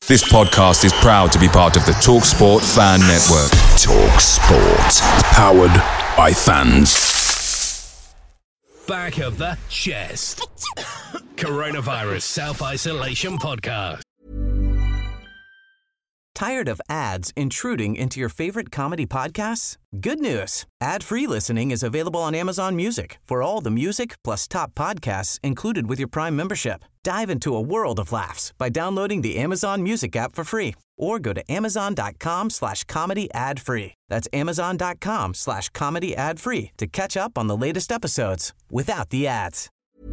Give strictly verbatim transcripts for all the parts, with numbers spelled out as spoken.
This podcast is proud to be part of the TalkSport Fan Network. TalkSport. Powered by fans. Back of the chest. Coronavirus Self-Isolation Podcast. Tired of ads intruding into your favorite comedy podcasts? Good news. Ad-free listening is available on Amazon Music for all the music plus top podcasts included with your Prime membership. Dive into a world of laughs by downloading the Amazon Music app for free or go to amazon.com slash comedy ad free. That's amazon.com slash comedy ad free to catch up on the latest episodes without the ads.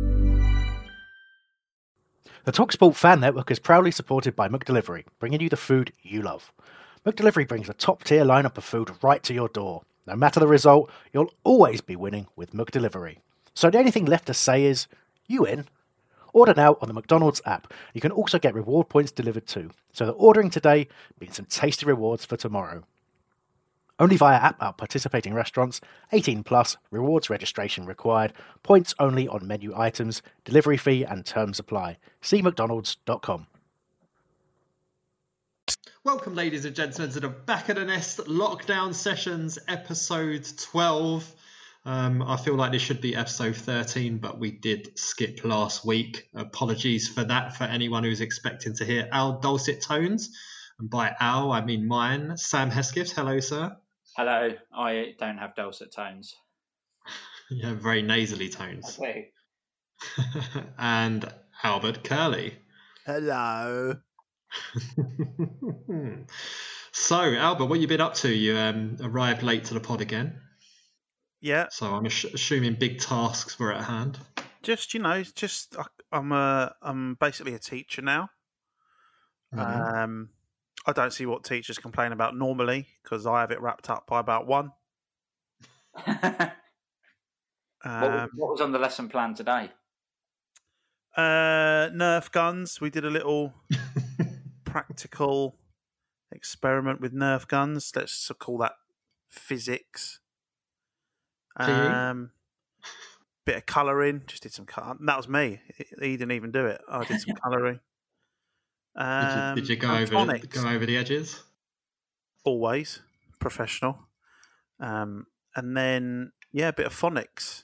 The TalkSport Fan Network is proudly supported by McDelivery, bringing you the food you love. McDelivery brings a top-tier lineup of food right to your door. No matter the result, you'll always be winning with McDelivery. So the only thing left to say is, you in? Order now on the McDonald's app. You can also get reward points delivered too, so that ordering today means some tasty rewards for tomorrow. Only via app at participating restaurants, eighteen plus, rewards registration required, points only on menu items, delivery fee and terms apply. See mcdonalds dot com. Welcome, ladies and gentlemen, to the Back of the Nest Lockdown Sessions, episode twelve. Um, I feel like this should be episode thirteen, but we did skip last week. Apologies for that for anyone who's expecting to hear our dulcet tones. And by our, I mean mine. Sam Hesketh, hello, sir. Hello, I don't have dulcet tones. You have very nasally tones. I do. And Albert Curley. Hello. So, Albert, what you been up to? You um, arrived late to the pod again. Yeah. So I'm ass- assuming big tasks were at hand. Just, you know, just I, I'm a, I'm basically a teacher now. Mm-hmm. Um, I don't see what teachers complain about normally because I have it wrapped up by about one. um, what, was, what was on the lesson plan today? Uh, Nerf guns. We did a little practical experiment with Nerf guns. Let's call that physics. Um, bit of colouring. Just did some colour. That was me. He didn't even do it. I did some colouring. Um, did, you, did you go over phonics. go over the edges? Always professional. Um, and then yeah, a bit of phonics.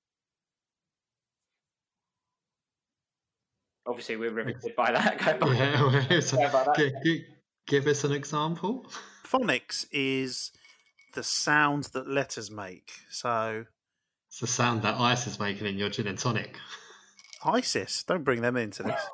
Obviously, we're riveted by that. Go yeah, so that. Give, give, give us an example. Phonics is the sound that letters make. So it's the sound that ice is making in your gin and tonic. ISIS, don't bring them into this.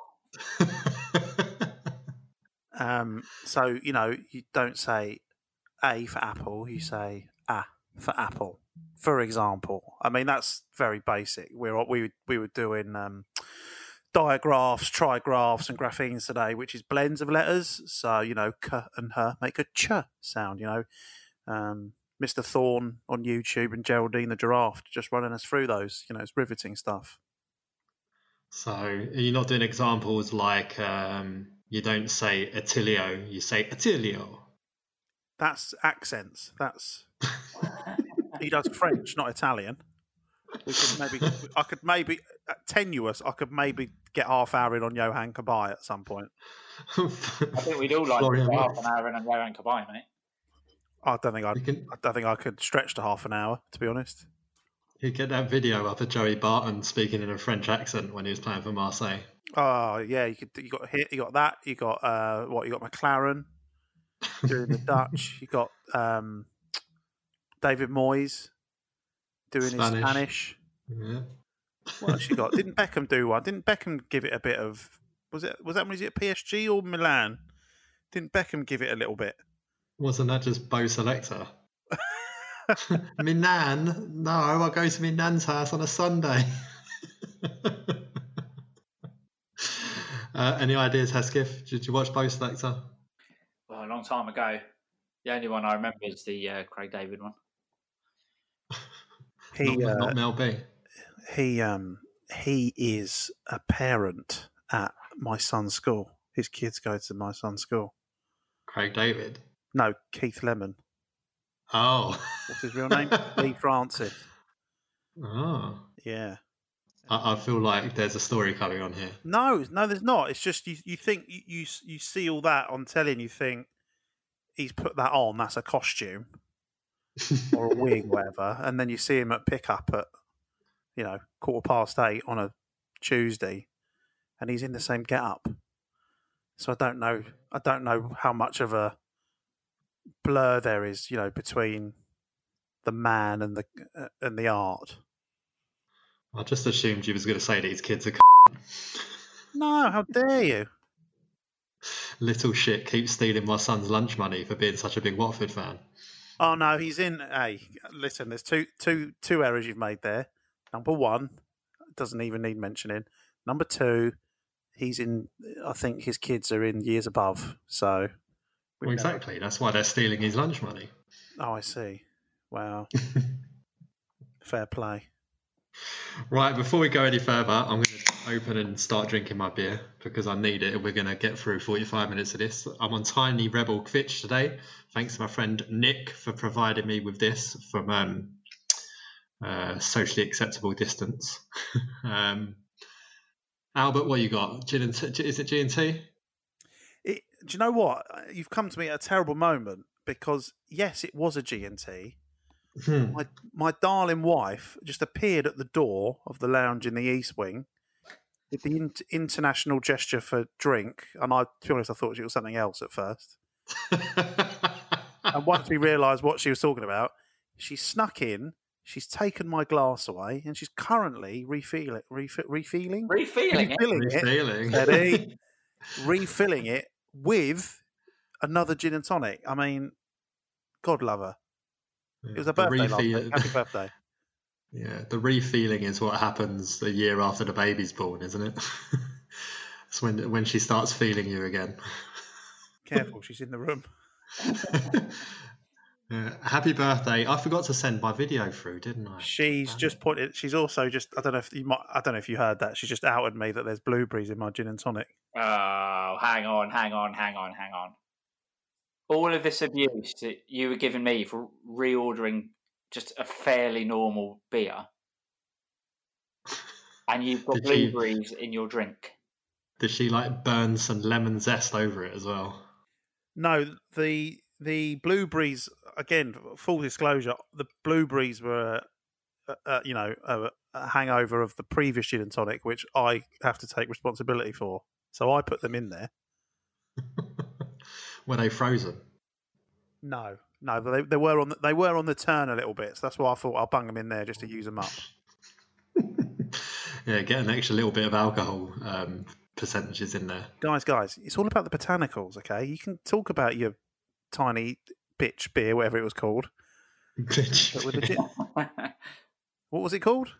um, so, you know, you don't say A for apple, you say A for apple, for example. I mean, that's very basic. We're, we, we were doing um, digraphs, trigraphs and graphemes today, which is blends of letters. So, you know, K and H make a ch sound, you know. Um, Mister Thorne on YouTube and Geraldine the Giraffe just running us through those. You know, it's riveting stuff. So you're not doing examples like um, you don't say Attilio, you say Attilio. That's accents. That's he does French, not Italian. We could maybe, I could maybe uh, tenuous. I could maybe get half hour in on Johan Cabaye at some point. I think we'd all like to get half an hour in on Johan Cabaye, mate. I don't think I'd, can, I don't think I could stretch to half an hour, to be honest. You get that video up of Joey Barton speaking in a French accent when he was playing for Marseille. Oh yeah, you could. You got hit. You got that. You got uh, what? You got McLaren doing the Dutch. You got um, David Moyes doing Spanish. his Spanish. Yeah. What else you got? Didn't Beckham do one? Didn't Beckham give it a bit of? Was it? Was that when he was at P S G or Milan? Didn't Beckham give it a little bit? Wasn't that just Bo Selector? My nan? No, I go to my nan's house on a Sunday. uh, any ideas, Hesketh? Did you watch Bo Selector? Well, a long time ago. The only one I remember is the uh, Craig David one. He, not, uh, not Mel B. He, um, he is a parent at my son's school. His kids go to my son's school. Craig David? No, Keith Lemon. Oh. What's his real name? Lee Francis. Oh. Yeah. I, I feel like there's a story coming on here. No, no, there's not. It's just you. You think you you, you see all that on telly, and you think he's put that on. That's a costume or a wig, whatever. And then you see him at pickup at you know quarter past eight on a Tuesday, and he's in the same get-up. So I don't know. I don't know how much of a blur there is, you know, between the man and the uh, and the art. I just assumed you was going to say these kids are. No, how dare you? Little shit keeps stealing my son's lunch money for being such a big Watford fan. Oh no, he's in. Hey, listen, there's two, two, two errors you've made there. Number one doesn't even need mentioning. Number two, he's in. I think his kids are in years above. So well, exactly. Never... That's why they're stealing his lunch money. Oh, I see. Wow. Fair play. Right, before we go any further, I'm going to open and start drinking my beer because I need it. We're going to get through forty-five minutes of this. I'm on Tiny Rebel Kvitch today. Thanks to my friend Nick for providing me with this from um, uh, socially acceptable distance. um, Albert, what you got? Gin and t- is it G and T? It, do you know what? You've come to me at a terrible moment because, yes, it was a G and T. Hmm. My my darling wife just appeared at the door of the lounge in the East Wing with the in- international gesture for drink, and I, to be honest, I thought she was something else at first. And once we realised what she was talking about, she snuck in. She's taken my glass away, and she's currently refill it, refi- refilling, refilling, refilling it, it, refilling. Eddie, refilling it with another gin and tonic. I mean, God love her. It was a birthday last week. Happy birthday. Yeah, the refeeling is what happens a year after the baby's born, isn't it? It's when when she starts feeling you again. Careful, she's in the room. Yeah, happy birthday. I forgot to send my video through, didn't I? She's Damn just it. pointed. She's also just. I don't know if you might. I don't know if you heard that. She's just outed me that there's blueberries in my gin and tonic. Oh, hang on, hang on, hang on, hang on. All of this abuse that you were giving me for reordering just a fairly normal beer, and you've got did blueberries she, in your drink. Did she like burn some lemon zest over it as well? No, the the blueberries. Again, full disclosure, the blueberries were, uh, uh, you know, a, a hangover of the previous gin and tonic, which I have to take responsibility for. So I put them in there. Were they frozen? No, no, but they, they were on the, they were on the turn a little bit, so that's why I thought I'll bung them in there just to use them up. Yeah, get an extra little bit of alcohol um, percentages in there. Guys, guys, it's all about the botanicals, okay? You can talk about your tiny bitch beer, whatever it was called. Bitch. With the gin. What was it called?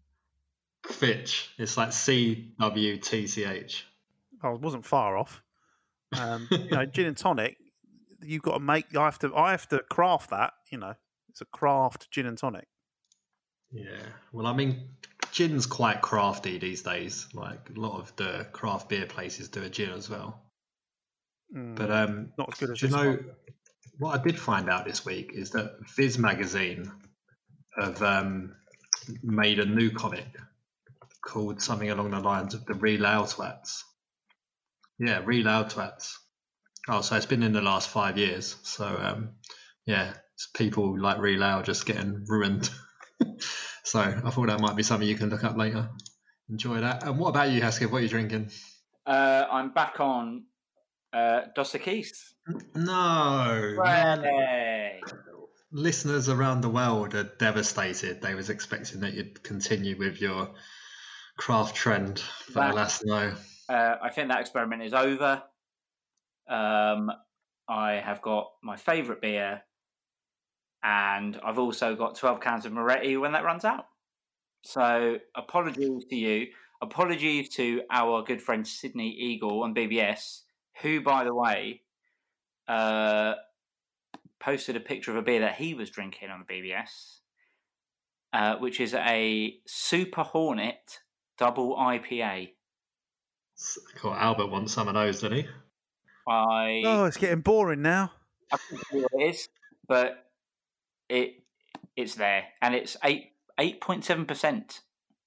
Kvitch. It's like C W T C H. Oh, it wasn't far off. Um, you know, gin and tonic. You've got to make. I have to. I have to craft that. You know, it's a craft gin and tonic. Yeah. Well, I mean, gin's quite crafty these days. Like a lot of the craft beer places do a gin as well. Mm, but um, not as good as do you this know one. What I did find out this week is that Viz Magazine have um, made a new comic called something along the lines of the Real Twats. Yeah, Real Twats. Oh, so it's been in the last five years. So, um, yeah, it's people like Real just getting ruined. So I thought that might be something you can look up later. Enjoy that. And what about you, Haskell? What are you drinking? Uh, I'm back on uh, Dos Equis. No. Really? Listeners around the world are devastated. They was expecting that you'd continue with your craft trend, but that, alas, no. Uh, I think that experiment is over. Um, I have got my favourite beer, and I've also got twelve cans of Moretti when that runs out. So apologies to you. Apologies to our good friend Sydney Eagle on B B S, who, by the way, uh, posted a picture of a beer that he was drinking on the B B S, uh, which is a Super Hornet double I P A. Cool. Albert wants some of those, doesn't he? I oh, it's getting boring now. I don't know what it is, but it it's there, and it's eight eight point seven percent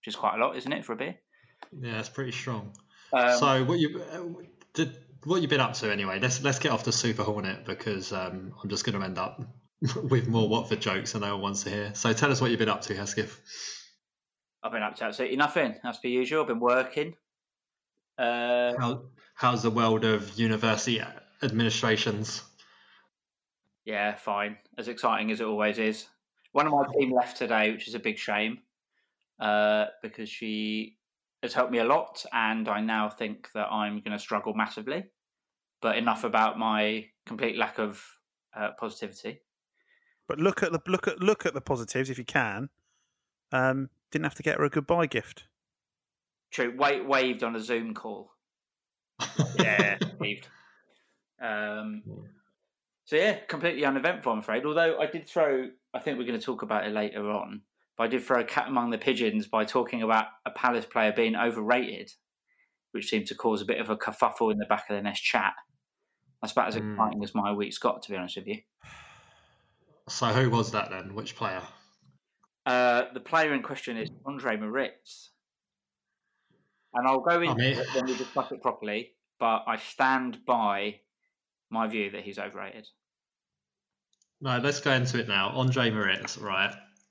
which is quite a lot, isn't it, for a beer? Yeah, it's pretty strong. Um, so what you uh, did? What you been up to anyway? Let's let's get off the Super Hornet because um, I'm just going to end up with more Watford jokes than no one wants to hear. So tell us what you've been up to, Hesketh. I've been up to absolutely nothing. As per usual, I've been working. Uh, How how's the world of university administrations? Yeah, fine. As exciting as it always is. One of my team left today, which is a big shame, uh, because she has helped me a lot, and I now think that I'm going to struggle massively. But enough about my complete lack of uh, positivity. But look at the look at look at the positives if you can. Um, didn't have to get her a goodbye gift. True. Wa- waved on a Zoom call. Yeah, waved. Um, so yeah, completely uneventful, I'm afraid. Although I did throw, I think we're going to talk about it later on, but I did throw a cat among the pigeons by talking about a Palace player being overrated, which seemed to cause a bit of a kerfuffle in the back of the Nest chat. That's about as exciting mm. as my week's got, to be honest with you. So who was that then? Which player? Uh, the player in question is Andre Moritz. And I'll go into I mean... it when we discuss it properly, but I stand by my view that he's overrated. No, let's go into it now. Andre Moritz, right?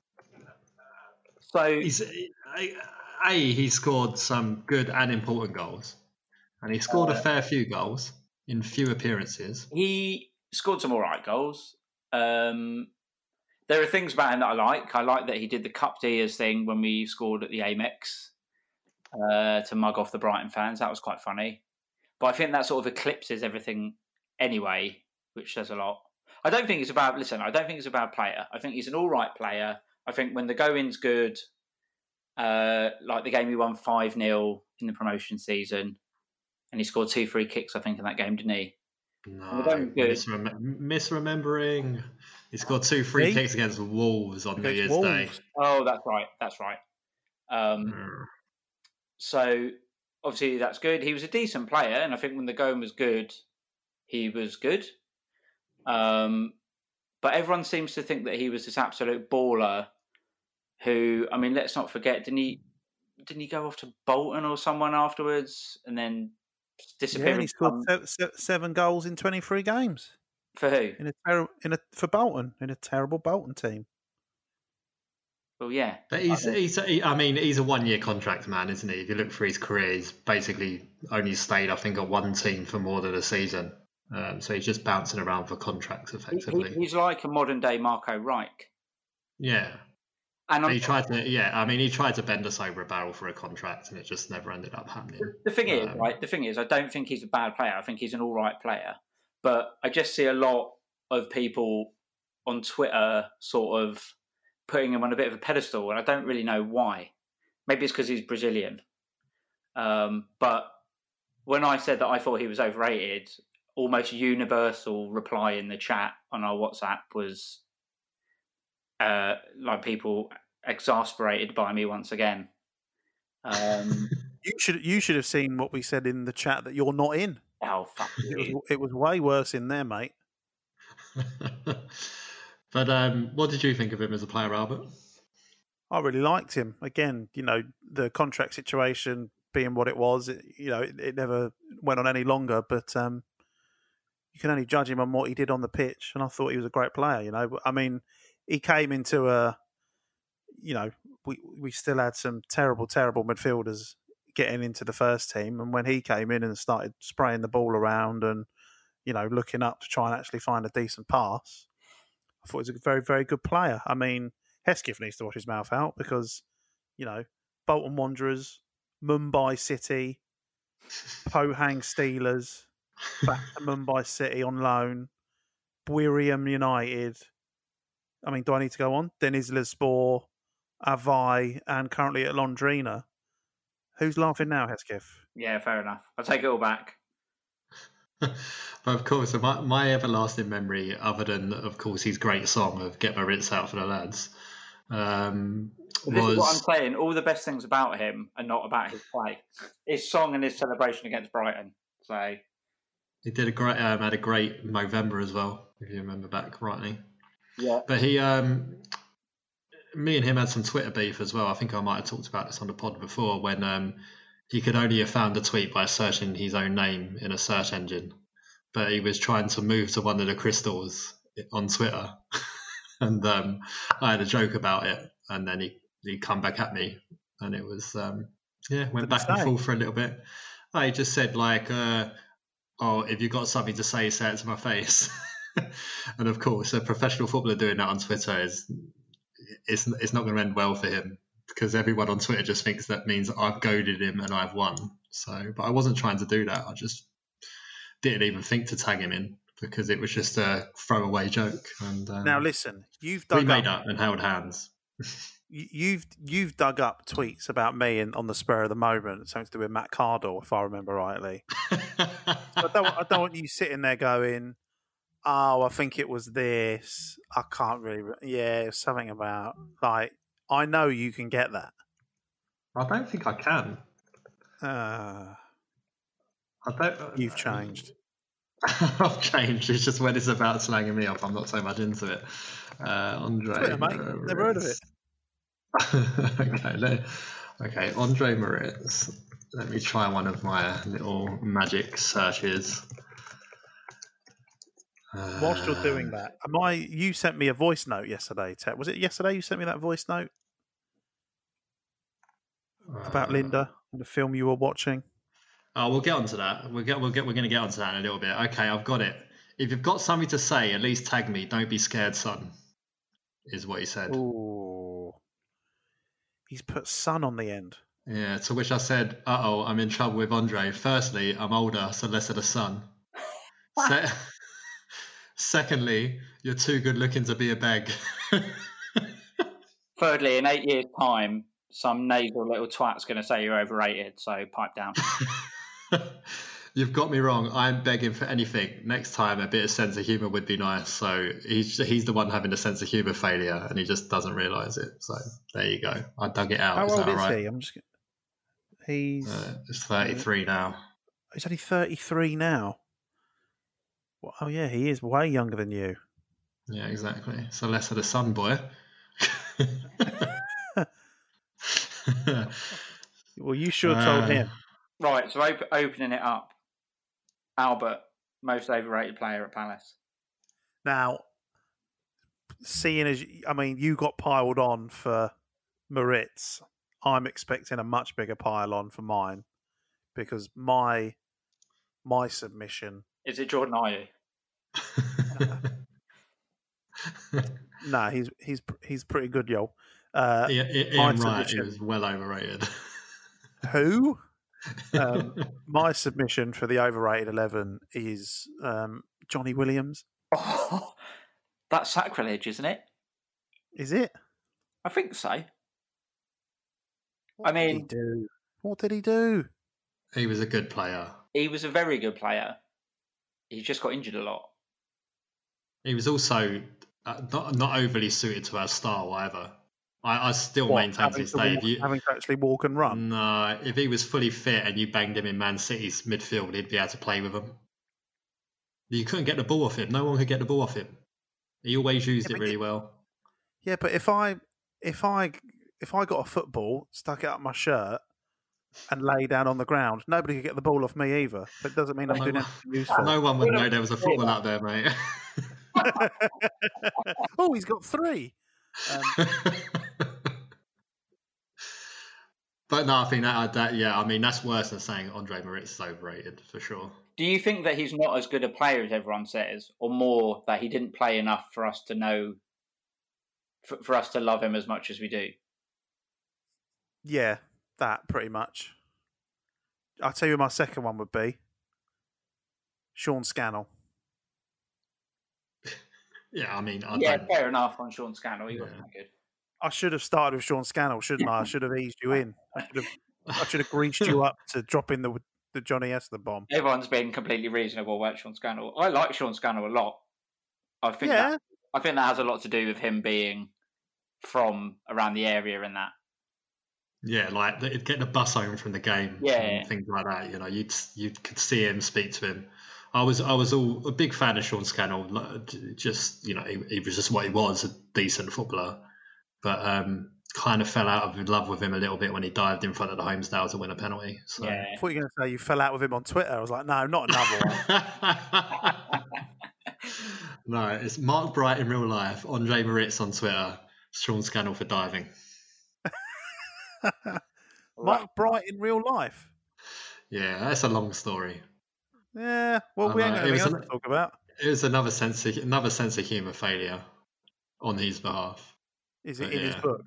So he's a he scored some good and important goals, and he scored uh, a fair few goals in few appearances. He scored some all right goals. Um, there are things about him that I like. I like that he did the Cup Dias thing when we scored at the Amex uh, to mug off the Brighton fans. That was quite funny. But I think that sort of eclipses everything anyway, which says a lot. I don't think it's about, listen, I don't think it's a bad player. I think he's an all right player. I think when the going-'s good, uh, like the game he won five nil in the promotion season, and he scored two free kicks, I think, in that game, didn't he? No, misrem- misremembering. He scored two free See? kicks against Wolves on New Year's Wolves. Day. Oh, that's right. That's right. Um, mm. So, obviously, that's good. He was a decent player, and I think when the going was good, he was good. Um, but everyone seems to think that he was this absolute baller who, I mean, let's not forget, didn't he, didn't he go off to Bolton or someone afterwards and then disappear? Yeah, and he scored se- seven goals in twenty-three games. For who? In a ter- in a for Bolton, in a terrible Bolton team. Well, yeah. But he's, he's he, I mean, he's a one-year contract man, isn't he? If you look through his career, he's basically only stayed, I think, at one team for more than a season. Um, so he's just bouncing around for contracts, effectively. He, he's like a modern-day Marco Reich. Yeah. And he tried to, yeah, I mean, he tried to bend us over a barrel for a contract, and it just never ended up happening. The thing um, is, right? The thing is, I don't think he's a bad player. I think he's an all right player, but I just see a lot of people on Twitter sort of putting him on a bit of a pedestal, and I don't really know why. Maybe it's because he's Brazilian. Um, but when I said that I thought he was overrated, almost universal reply in the chat on our WhatsApp was uh, like people exasperated by me once again. Um, you should you should have seen what we said in the chat that you're not in. Oh, fuck it was, it was way worse in there, mate. But um, what did you think of him as a player, Albert? I really liked him. Again, you know, the contract situation being what it was, it, you know, it, it never went on any longer, but um, you can only judge him on what he did on the pitch, and I thought he was a great player, you know. I mean, he came into a, you know, we, we still had some terrible, terrible midfielders getting into the first team, and when he came in and started spraying the ball around and, you know, looking up to try and actually find a decent pass, I thought he was a very, very good player. I mean, Hesketh needs to wash his mouth out because, you know, Bolton Wanderers, Mumbai City, Pohang Steelers, back to Mumbai City on loan, Buriram United. I mean, do I need to go on? Denizlispor, Avai, and currently at Londrina. Who's laughing now, Hesketh? Yeah, fair enough. I'll take it all back. But of course, my, my everlasting memory, other than, of course, his great song of Get My Ritz Out for the Lads, um, this was... is what I'm saying. All the best things about him are not about his play. His song and his celebration against Brighton. So he did a great, um, had a great Movember as well, if you remember back rightly. Yeah. But he, um, me and him had some Twitter beef as well. I think I might have talked about this on the pod before when um, he could only have found a tweet by searching his own name in a search engine. But he was trying to move to one of the crystals on Twitter. and um, I had a joke about it. And then he, he'd come back at me. And it was, um, yeah, went back and forth for a little bit. I just said, like, uh, oh, if you've got something to say, say it to my face. And of course, a professional footballer doing that on Twitter is it's, it's not going to end well for him because everyone on Twitter just thinks that means I've goaded him and I've won. So, but I wasn't trying to do that. I just didn't even think to tag him in because it was just a throwaway joke. And um, now listen, you've dug we made up, up and held hands. You've you've dug up tweets about me and on the spur of the moment, something to do with Matt Cardle, if I remember rightly. So I don't I don't want you sitting there going, "Oh, I think it was this." I can't really. Re- yeah, it was something about like I know you can get that. I don't think I can. Uh, I don't. You've changed. I've changed. It's just when it's about slanging me off, I'm not so much into it. Uh, Andre, Twitter, mate. Never heard of it. okay, let, okay, Andre Moritz. Let me try one of my little magic searches. Uh, Whilst you're doing that, am I? You sent me a voice note yesterday, Ted. Was it yesterday you sent me that voice note about uh, Linda and the film you were watching? Oh, we'll get onto that. We'll get. We'll get. We're going to get onto that in a little bit. Okay, I've got it. If you've got something to say, at least tag me. Don't be scared, son. Is what he said. Ooh. He's put son on the end. Yeah, to which I said, uh-oh, I'm in trouble with Andre. Firstly, I'm older, so less of the son. Se- Secondly, you're too good looking to be a beg. Thirdly, in eight years' time, some nasal little twat's going to say you're overrated, so pipe down. You've got me wrong. I'm begging for anything. Next time, a bit of sense of humour would be nice. So he's he's the one having a sense of humour failure, and he just doesn't realise it. So there you go. I dug it out. How is old that is right? he? I'm just. He's. Uh, it's thirty-three now. He's only thirty-three now. Well, oh yeah, he is way younger than you. Yeah, exactly. So less of the sun, boy. Well, you should have told Uh, him. Right, so op- opening it up. Albert, most overrated player at Palace. Now, seeing as I mean, you got piled on for Moritz, I'm expecting a much bigger pile on for mine because my my submission. Is it Jordan Ayew? No, he's he's he's pretty good, yo. Uh, Ian, Ian Wright is well overrated. Who? Um, my submission for the overrated eleven is um, Johnny Williams. Oh, that's sacrilege, isn't it? Is it? I think so. What I mean, did he do? What did he do? He was a good player. He was a very good player. He just got injured a lot. He was also uh, not not overly suited to our style either. I, I still What, maintain to having this to day. walk- If you, having to actually walk and run. no, if he was fully fit and you banged him in Man City's midfield, he'd be able to play with him. You couldn't get the ball off him. No one could get the ball off him. He always used Yeah, it but really you- well. Yeah, but if I if I if I got a football, stuck it up my shirt, and lay down on the ground, nobody could get the ball off me either. That doesn't mean I'm No doing one- anything useful. No one would know there was a football out there, mate. Oh, he's got three. Um, But no, I think that, that yeah, I mean that's worse than saying Andre Moritz is overrated for sure. Do you think that he's not as good a player as everyone says, or more that he didn't play enough for us to know, for, for us to love him as much as we do? yeah, that pretty much. I'll tell you who my second one would be. Sean Scannell. Yeah, I mean, I yeah, don't. fair enough on Sean Scannell. He Yeah. wasn't that good. I should have started with Sean Scannell, shouldn't I? I should have eased you in. I should have, I should have greased you up to drop in the the Johnny Esther bomb. Everyone's been completely reasonable about Sean Scannell. I like Sean Scannell a lot. I think Yeah. that, I think that has a lot to do with him being from around the area and that. Yeah, like the- get the bus home from the game, Yeah. and things like that. You know, you'd you could see him, speak to him. I was I was all a big fan of Sean Scannell. like, j- Just you know, he, he was just what he was, a decent footballer. but um, kind of fell out of love with him a little bit when he dived in front of the Homesdale to win a penalty. So. Yeah. I thought you were going to say you fell out with him on Twitter. I was like, no, not another one. No, it's Mark Bright in real life, Andre Moritz on Twitter, Sean Scannell for diving. Mark Bright in real life? Yeah, that's a long story. Yeah, well, I we know, ain't got it anything was else an- to talk about. It was another sense of, another sense of humour failure on his behalf. Is it But in his yeah. book?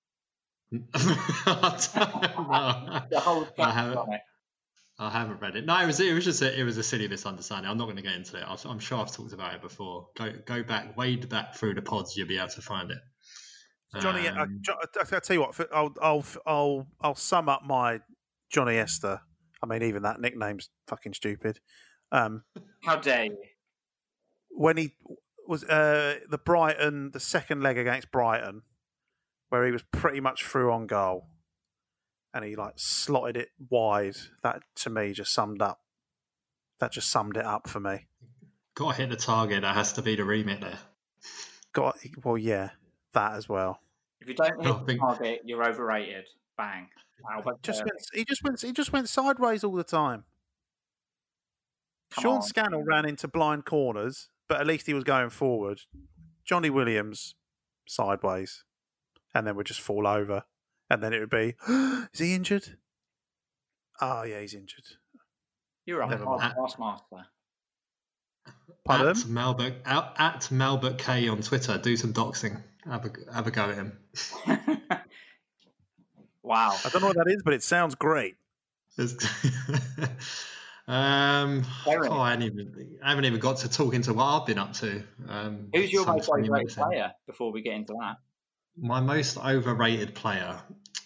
I don't know. The whole I haven't, on it. I haven't read it. No, it was it was just a, it was a silly misunderstanding. I'm not going to get into it. I've, I'm sure I've talked about it before. Go go back, wade back through the pods. You'll be able to find it. Johnny, I, Um, Jo- I'll tell you what. I'll, I'll, I'll, I'll sum up my Johnny Esther. I mean, even that nickname's fucking stupid. Um, How dare you? when he was uh, the Brighton, the second leg against Brighton, where he was pretty much through on goal, and he like slotted it wide. That to me just summed up. That just summed it up for me. got to hit the target. That has to be the remit there. Got well, yeah, that as well. If you don't hit I the think- target, you're overrated. Bang. Albert Just Burke. went, he just went. He just went sideways all the time. Come Sean on. Scannell ran into blind corners, but at least he was going forward. Johnny Williams sideways, and then would just fall over, and then it would be, is he injured? Oh yeah, he's injured. You're a Never hard mind. taskmaster. Pardon? At Malbert at, at Malbert K on Twitter. Do some doxing. Have a have a go at him. Wow. I don't know what that is, but it sounds great. It's- um, Very. oh, I, haven't even, I haven't even got to talk into what I've been up to. Um, Who's your some most twenty overrated minutes in. player before we get into that? My most overrated player.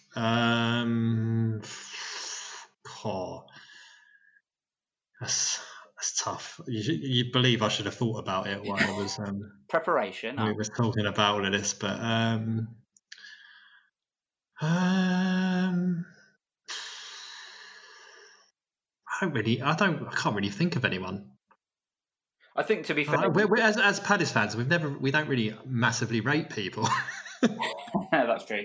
Um, oh, that's that's tough. You, should- you believe I should have thought about it while I was um, Preparation. we was talking about all of this, but um, um, I don't really, I don't, I can't really think of anyone. I think to be fair, Uh, we're, we're, as as Palace fans, we've never, we don't really massively rate people. that's true.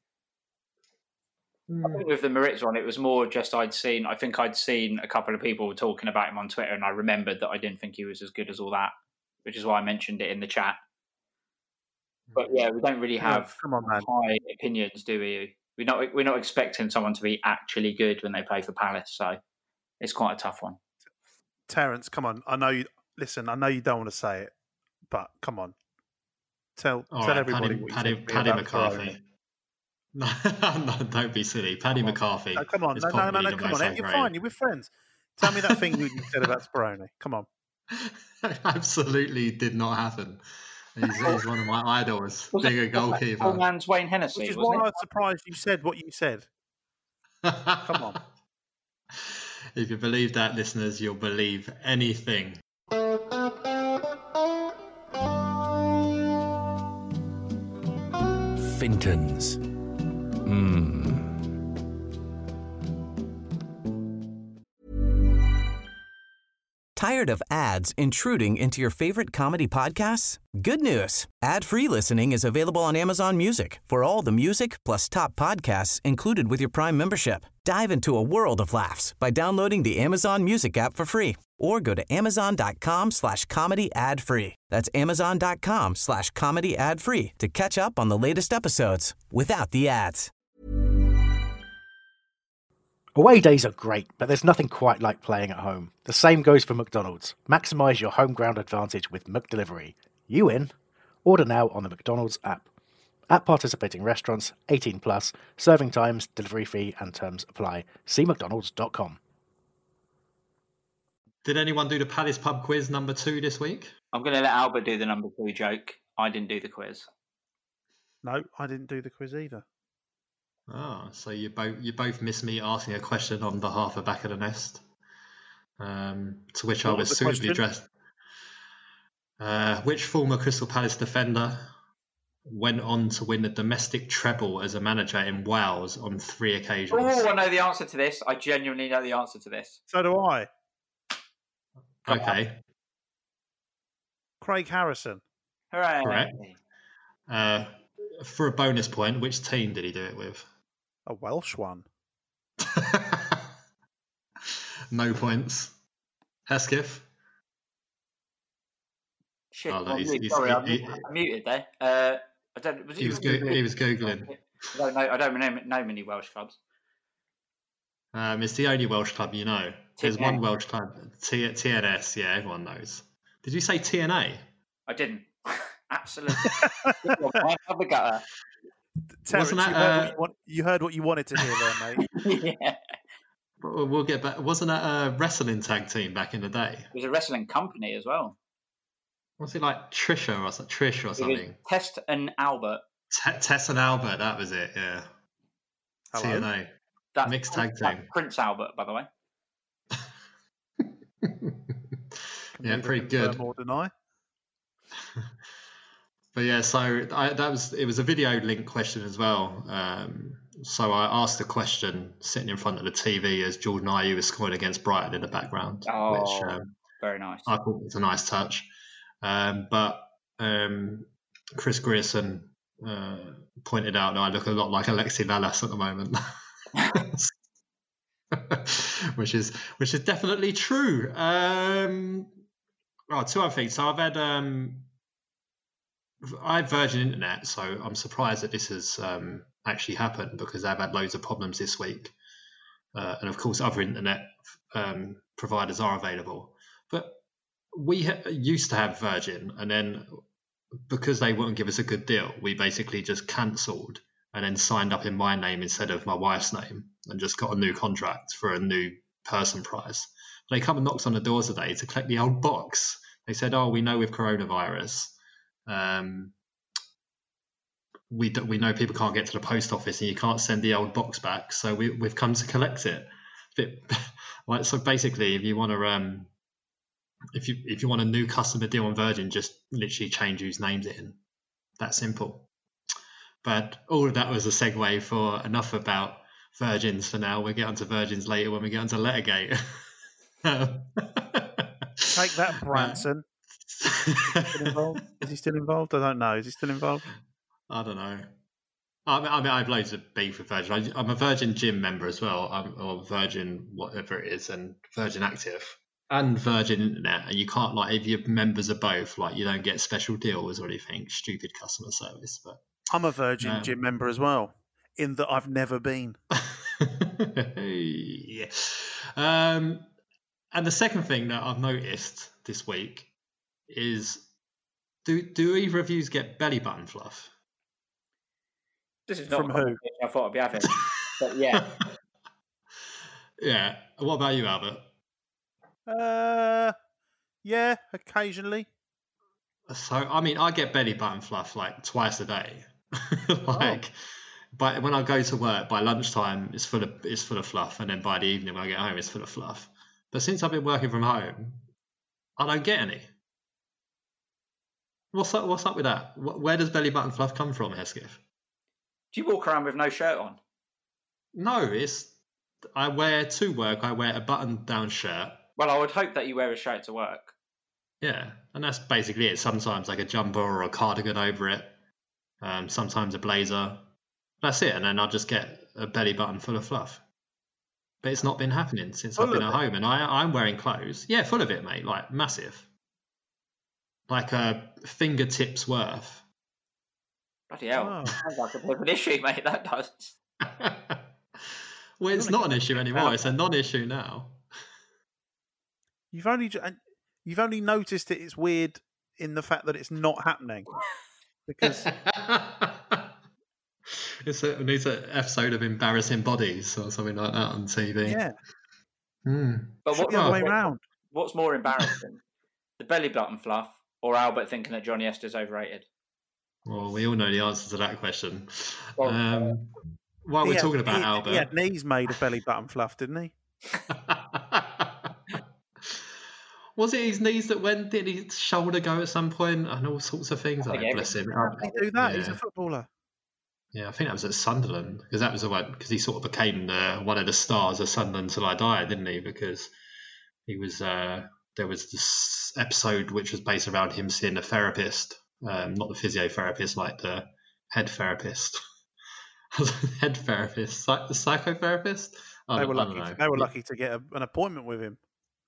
I think with the Moritz one, it was more just I'd seen. I think I'd seen a couple of people talking about him on Twitter, and I remembered that I didn't think he was as good as all that, which is why I mentioned it in the chat. But yeah, we don't really have Come on, man. high opinions, do we? We're not we're not expecting someone to be actually good when they play for Palace, so it's quite a tough one. Terence, come on. I know you. Listen, I know you don't want to say it, but come on. Tell All tell right, everybody Paddy, what you Paddy, think Paddy about McCarthy. Speroni. No, no, don't be silly. Paddy Come on. McCarthy. No, come on. is No, no, no, probably no. the Come most on. You're overrated. fine. You're with friends. Tell me that thing you said about Speroni. Come on. Absolutely did not happen. He's, he's one of my idols. Was Bigger it- was that goalkeeper. Poor man's Wayne Hennessy, Which is wasn't why I it? was surprised you said what you said. Come on. If you believe that, listeners, you'll believe anything. Fintons. Mmm. Tired of ads intruding into your favorite comedy podcasts? Good news. Ad-free listening is available on Amazon Music for all the music plus top podcasts included with your Prime membership. Dive into a world of laughs by downloading the Amazon Music app for free or go to amazon.com slash comedy ad free. That's amazon.com slash comedy ad free to catch up on the latest episodes without the ads. Away days are great, but there's nothing quite like playing at home. The same goes for McDonald's. Maximise your home ground advantage with McDelivery. You in? Order now on the McDonald's app. At participating restaurants, eighteen plus, serving times, delivery fee and terms apply. See mcdonalds dot com. Did anyone do the Palace Pub quiz number two this week? I'm going to let Albert do the number two joke. I didn't do the quiz. No, I didn't do the quiz either. Oh, so you both you both missed me asking a question on behalf of Back of the Nest, um, to which I What was was the suitably question? dressed. Uh, which former Crystal Palace defender went on to win the domestic treble as a manager in Wales on three occasions? Oh, I know the answer to this. I genuinely know the answer to this. So do I. Okay, Craig Harrison. Hooray. Correct. uh, for a bonus point, which team did he do it with? A Welsh one. No points. Hesketh? Shit, Oh, no, oh, he's- mute. he's- sorry, he- I'm, he- I'm muted there. Uh, I don't. Was it He was, go- he was Googling. I don't know. I don't know, know many Welsh clubs. Um, it's the only Welsh club you know. There's T N A. one Welsh club. T- TNS, yeah, everyone knows. Did you say T N A? I didn't. Absolutely. Have a gutter. Terence, Wasn't that, you, heard uh, what you, want, you heard what you wanted to hear there, mate. Yeah. We'll we'll get back. Wasn't that a wrestling tag team back in the day? It was a wrestling company as well. Was it like Trisha or something? Trish or It was something? Test and Albert. T- Tess and Albert, that was it. Yeah. Hello? T N A. That's Mixed Prince, tag team. that's Prince Albert, by the way. Yeah, Neither pretty confirm good. Or deny. But yeah, so I, that was it was a video link question as well. Um, so I asked the question sitting in front of the T V as Jordan Ayew was scoring against Brighton in the background, Oh, which um, very nice. I thought was a nice touch. Um, but um, Chris Grierson uh, pointed out that I look a lot like Alexi Lalas at the moment, which is which is definitely true. Um, oh, two other things. So I've had um, I have Virgin Internet, so I'm surprised that this has um, actually happened because I've had loads of problems this week, uh, and of course other internet um, providers are available, but we ha- used to have Virgin, and then because they wouldn't give us a good deal, we basically just cancelled and then signed up in my name instead of my wife's name and just got a new contract for a new person price. They come and knocked on the doors today to collect the old box. They said, oh, we know with coronavirus, um, we do, we know people can't get to the post office and you can't send the old box back, so we, we've come to collect it. Bit, like, so basically, if you want to... Um, If you if you want a new customer deal on Virgin, just literally change whose name's it in. That simple. But all of that was a segue for enough about Virgins for now. We'll get onto Virgins later when we get onto Lettergate. Take that, Branson. Still involved? Is he still involved? I don't know. Is he still involved? I don't know. I mean, I mean, I have loads of beef with Virgin. I, I'm a Virgin Gym member as well, I'm, or Virgin whatever it is, and Virgin Active. And Virgin Internet, and you can't, like, if your members are both, like, you don't get special deals or anything. Stupid customer service. But I'm a Virgin No. Gym member as well, in that I've never been. yeah. Um, and the second thing that I've noticed this week is, do do either of you get belly button fluff? This is not From a who? conversation I thought I'd be having. But yeah. Yeah. What about you, Albert? Uh, yeah, occasionally. So, I mean, I get belly button fluff like twice a day. like, but when I go to work, by lunchtime, it's full of it's full of fluff, and then by the evening when I get home, it's full of fluff. But since I've been working from home, I don't get any. What's up? What's up with that? Wh- Where does belly button fluff come from, Hesketh? Do you walk around with no shirt on? No, it's I wear to work. I wear a button-down shirt. Well, I would hope that you wear a shirt to work. Yeah, and that's basically it. Sometimes like a jumper or a cardigan over it. Um, sometimes a blazer. That's it, and then I'll just get a belly button full of fluff. But it's not been happening since Full I've been of at it? home, and I, I'm wearing clothes. Yeah, full of it, mate. Like massive, like a fingertips worth. Bloody hell. Oh. Sounds like a bit of an issue, mate. That does. Well, it's gonna not an get issue checked anymore. out. It's a non-issue now. You've only ju- and you've only noticed it. It's weird in the fact that it's not happening because it's a, it needs an episode of Embarrassing Bodies or something like that on T V. yeah, Hmm. But should what, be the other way what- round. what's more embarrassing? The belly button fluff or Albert thinking that Johnny Esther's overrated? Well, we all know the answer to that question. Well, Um, while He we're had- talking about he, Albert, he had knees made of belly button fluff, didn't he? was it his knees that went? Did his shoulder go at some point? And all sorts of things. I Oh, think bless him. everything- How did he do that? He's a Yeah. footballer. Yeah, I think that was at Sunderland because that was the one because he sort of became the, one of the stars of Sunderland till I died, didn't he? Because he was uh, there was this episode which was based around him seeing a therapist, um, not the physiotherapist, like the head therapist. Head therapist, Psych- psychotherapist. I They don't, were I lucky. don't know. They were lucky to get a, an appointment with him.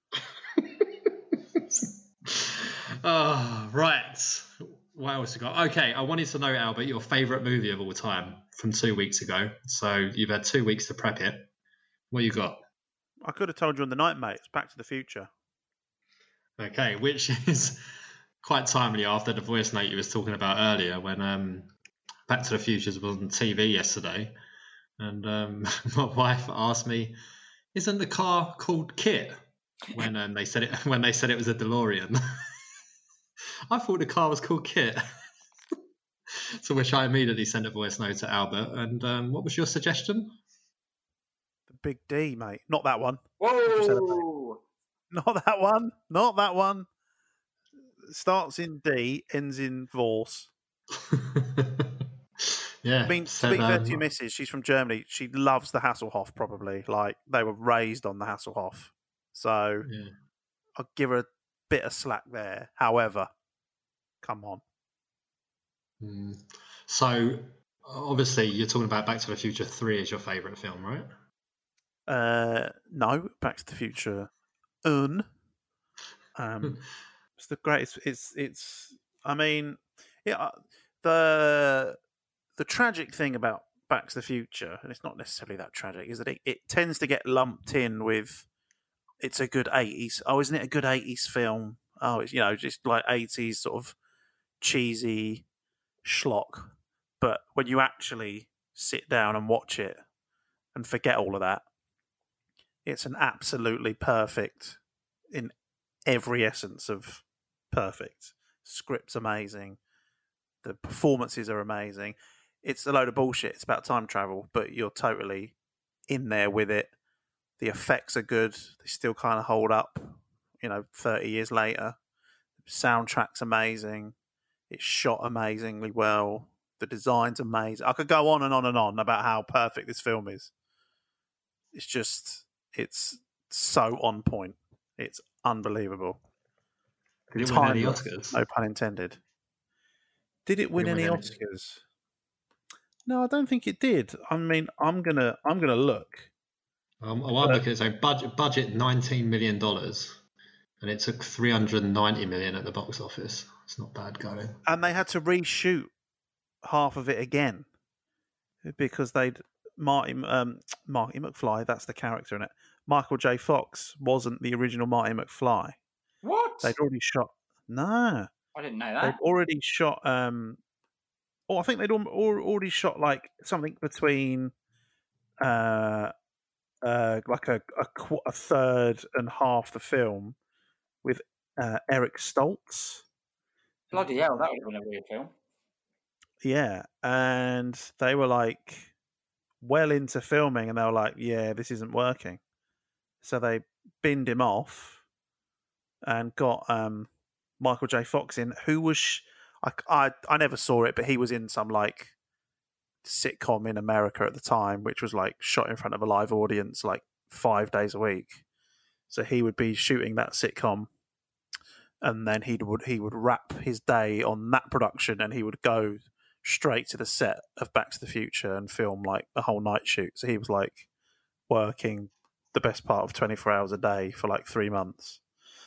Oh, right. What else you got? Okay, I wanted to know, Albert, your favourite movie of all time from two weeks ago. So you've had two weeks to prep it. What you got? I could have told you on the night, mate. It's Back to the Future. Okay, which is quite timely after the voice note you was talking about earlier when um, Back to the Future was on T V yesterday. And um, my wife asked me, "Isn't the car called Kit?" When um, they said it when they said it was a DeLorean. I thought the car was called Kit. To which I immediately sent a voice note to Albert. And um, what was your suggestion? The Big D, mate. Not that one. Whoa! Not that one. Not that one. Starts in D, ends in Vorse. Yeah. I mean, to said, speak fair um, to your missus, she's from Germany. She loves the Hasselhoff, probably. Like, they were raised on the Hasselhoff. So, yeah. I'll give her a bit of slack there. However, come on. Mm. So, obviously, you're talking about Back to the Future three as your favourite film, right? Uh, no, Back to the Future. Un. Um, it's the greatest. It's it's. I mean, yeah. The the tragic thing about Back to the Future, and it's not necessarily that tragic, is that it, it tends to get lumped in with. It's a good eighties. Oh, isn't it a good eighties film? Oh, it's you know just like eighties sort of cheesy schlock. But when you actually sit down and watch it and forget all of that, it's an absolutely perfect, in every essence of perfect. Script's amazing. The performances are amazing. It's a load of bullshit. It's about time travel, but you're totally in there with it. The effects are good. They still kind of hold up, you know, thirty years later. The soundtrack's amazing. It's shot amazingly well. The design's amazing. I could go on and on and on about how perfect this film is. It's just, it's so on point. It's unbelievable. Did it win any Timeless, Oscars? no pun intended. Did it win Did it any win any? Oscars? No, I don't think it did. I mean, I'm gonna, I'm gonna look. Um, well, I'm looking at so budget, budget nineteen million dollars, and it took three hundred ninety million dollars at the box office. It's not bad going. And they had to reshoot half of it again because they'd Marty, um, Marty McFly. That's the character in it. Michael J. Fox wasn't the original Marty McFly. What? They'd already shot. No, I didn't know they'd that. already shot. Um, oh, I think they'd al- al- already shot like something between, uh, uh, like a a, qu- a third and half the film with uh, Eric Stoltz. Bloody hell, that would have been a weird film. Yeah, and they were like well into filming, and they were like, "Yeah, this isn't working." So they binned him off and got um, Michael J. Fox in, who was I, I I never saw it, but he was in some like sitcom in America at the time, which was like shot in front of a live audience like five days a week. So he would be shooting that sitcom. And then he would he would wrap his day on that production, and he would go straight to the set of Back to the Future and film like a whole night shoot. So he was like working the best part of twenty-four hours a day for like three months.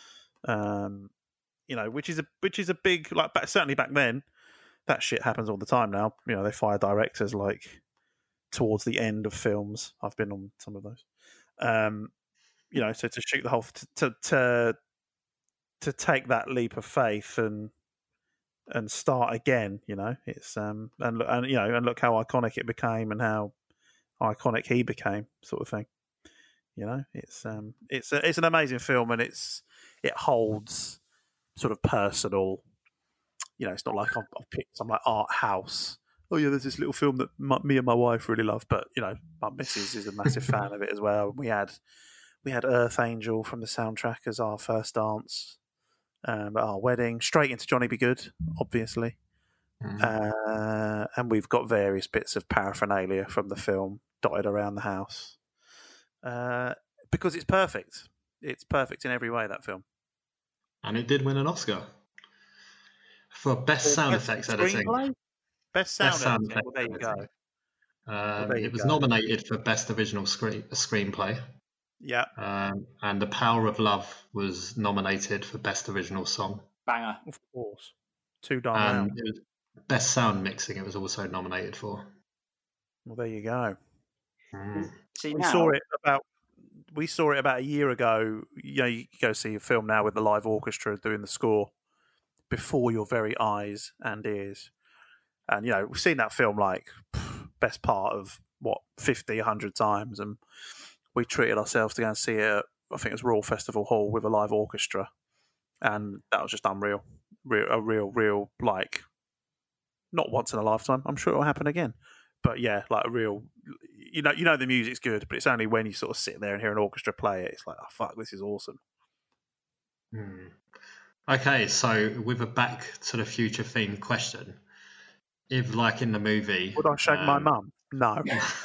Um, you know, which is a which is a big like back, certainly back then. That shit happens all the time now. You know, they fire directors like towards the end of films. I've been on some of those. Um, you know, so to shoot the whole to to. to to take that leap of faith and and start again, you know, it's um and and you know and look how iconic it became and how iconic he became, sort of thing. You know, it's um it's a, it's an amazing film, and it's it holds sort of personal. You know, it's not like I've, I've picked some like art house. Oh yeah, there's this little film that my, me and my wife really love, but you know, my missus is a massive fan of it as well. We had we had Earth Angel from the soundtrack as our first dance. Um, at our wedding, straight into Johnny Be Good, obviously. Mm. Uh, and we've got various bits of paraphernalia from the film dotted around the house. Uh, because it's perfect. It's perfect in every way, that film. And it did win an Oscar for best or sound best effects editing. Screenplay? Best sound, Best sound editing. Well, there you go. editing. Um, well, there you it was go. nominated for Best Original Screen Screenplay. Yeah. Um, and The Power of Love was nominated for Best Original Song. Banger. Of course. Two darn And round. it was Best Sound Mixing it was also nominated for. Well, there you go. Mm. See, We now, saw it about we saw it about a year ago. You know, you go see a film now with the live orchestra doing the score before your very eyes and ears. And you know, we've seen that film like best part of what fifty, a hundred times, and we treated ourselves to go and see it at, I think it was Royal Festival Hall with a live orchestra, and that was just unreal. Real, a real, real like not once in a lifetime. I'm sure it'll happen again. But yeah, like a real, you know, you know the music's good, but it's only when you sort of sit there and hear an orchestra play it, it's like, oh fuck, this is awesome. Hmm. Okay, so with a Back to the Future themed question, if like in the movie, Would I shag um, my mum? No.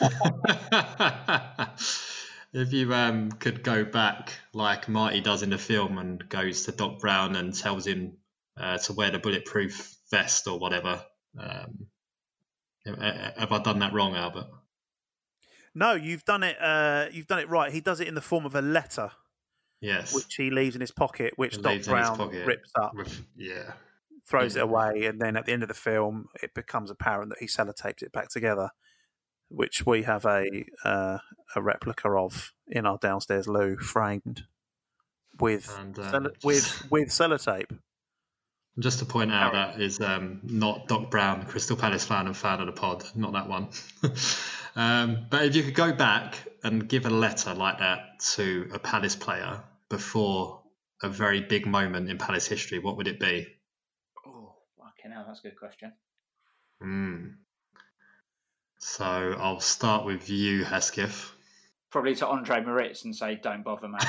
if you um, could go back like Marty does in the film and goes to Doc Brown and tells him uh, to wear the bulletproof vest or whatever. Um, Have I done that wrong, Albert? No, you've done it. Uh, you've done it right. He does it in the form of a letter, Yes. which he leaves in his pocket, which It Doc leaves in his Brown pocket rips up, with- yeah. throws Yeah. it away, and then at the end of the film, it becomes apparent that he sellotaped it back together, which we have a uh, a replica of in our downstairs loo, framed with And, uh, cell- with with sellotape. Just to point out, that is um, not Doc Brown, Crystal Palace fan and fan of the pod, not that one. um, but if you could go back and give a letter like that to a Palace player before a very big moment in Palace history, what would it be? oh, fucking hell, that's a good question. Mm. So I'll start with you, Hesketh. Probably to Andre Moritz and say, "Don't bother, mate."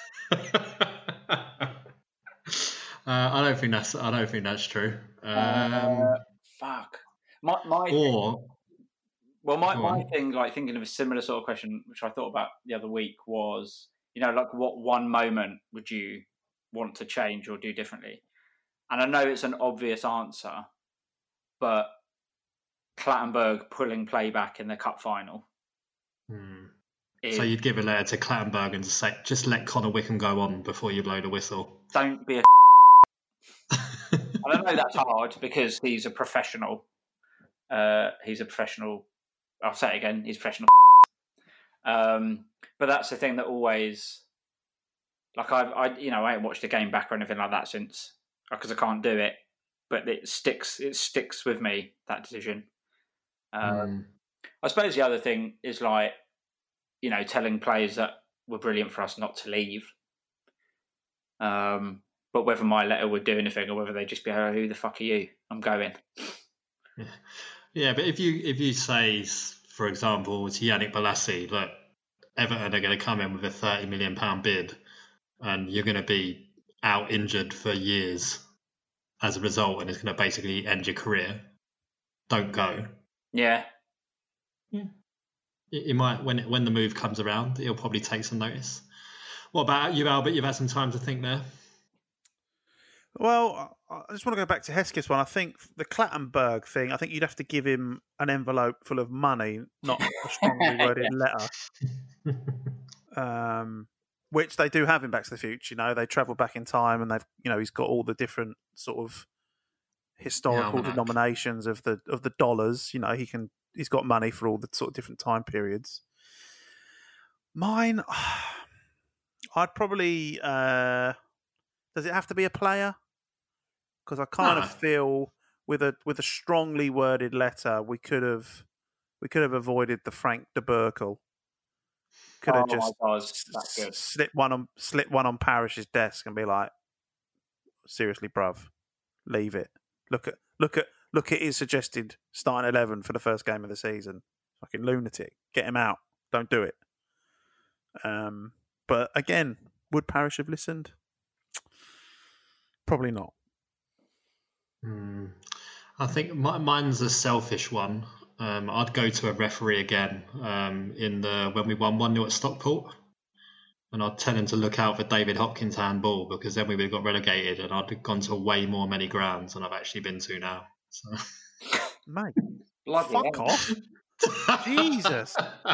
Uh, I don't think that's. I don't think that's true. Um, uh, fuck. My my or well, my, go my on. thing, like thinking of a similar sort of question, which I thought about the other week, was you know, like what one moment would you want to change or do differently? And I know it's an obvious answer, but Clattenburg pulling playback in the cup final. Hmm. is- So you'd give a letter to Clattenburg and say, just let Connor Wickham go on before you blow the whistle. don't be a. I don't know that's hard because he's a professional. Uh, he's a professional. I'll say it again. He's a professional. Um, but that's the thing that always, like I, I, you know, I ain't watched a game back or anything like that since because I can't do it. But it sticks. It sticks with me, that decision. Um, Hmm. I suppose the other thing is like, you know, telling players that were brilliant for us not to leave. Um, but whether my letter would do anything or whether they just be, oh, who the fuck are you? I'm going. Yeah, but if you if you say, for example, to Yannick Bolasie, look, Everton are going to come in with a thirty million pound bid, and you're going to be out injured for years as a result, and it's going to basically end your career. Don't go. Yeah. It, it might when when the move comes around, he'll probably take some notice. What about you, Albert? You've had some time to think there. Well, I I just want to go back to Hesketh's one. I think the Clattenburg thing, I think you'd have to give him an envelope full of money, not a strongly worded letter. Um, which they do have in Back to the Future. You know, they travel back in time, and they've, you know, he's got all the different sort of historical almanac. denominations of the of the dollars. You know, he can he's got money for all the sort of different time periods. Mine, I'd probably. Uh, does it have to be a player? Because I kind No. of feel with a with a strongly worded letter, we could have we could have avoided the Frank de Burkle. Could have Oh just my God, that's good. slip one on slip one on Parrish's desk and be like, seriously, bruv, leave it. Look at look at look at his suggested starting eleven for the first game of the season. Fucking lunatic. Get him out. Don't do it. Um, but again, would Parish have listened? Probably not. Hmm. I think my, mine's a selfish one. Um, I'd go to a referee again um, in the when we won one nil at Stockport, and I'd tell him to look out for David Hopkins' handball because then we would have got relegated, and I'd have gone to way more many grounds than I've actually been to now. So. Mate, Bloody fuck hell. off. Jesus.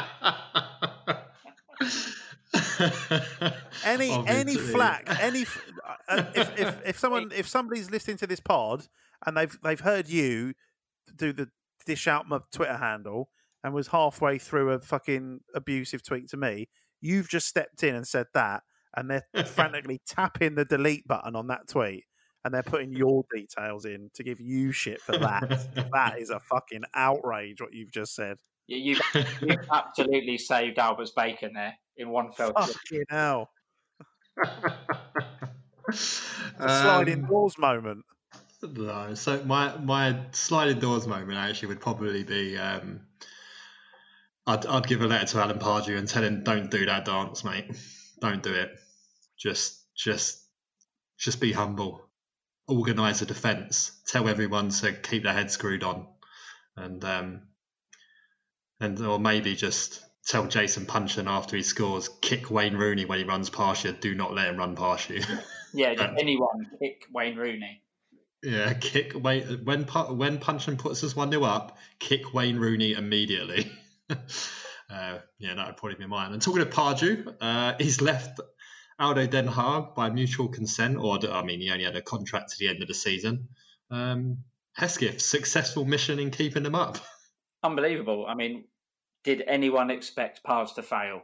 Any any Obviously. flack, any f- uh, if, if if someone if somebody's listening to this pod and they've they've heard you do the dish out my Twitter handle and was halfway through a fucking abusive tweet to me, you've just stepped in and said that, and they're frantically tapping the delete button on that tweet, and they're putting your details in to give you shit for that. That is a fucking outrage, what you've just said. You, you've, you've absolutely saved Albert's bacon there in one fell swoop. Fucking hell. A sliding Um, doors moment. No, so my my sliding doors moment actually would probably be um, I'd I'd give a letter to Alan Pardew and tell him, don't do that dance, mate. Don't do it. Just just just be humble. Organise a defence. Tell everyone to keep their head screwed on, and um, and or maybe just tell Jason Puncheon after he scores, kick Wayne Rooney when he runs past you. Do not let him run past you. Yeah, just anyone kick Wayne Rooney. Yeah, kick Wayne when when Puncheon puts us one nil up. Kick Wayne Rooney immediately. uh, yeah, that would probably be mine. And talking of Pardew, uh, he's left Aldo Den Haag by mutual consent, or I mean, he only had a contract to the end of the season. Um, Hesketh, successful mission in keeping them up. Unbelievable. I mean, did anyone expect Pards to fail?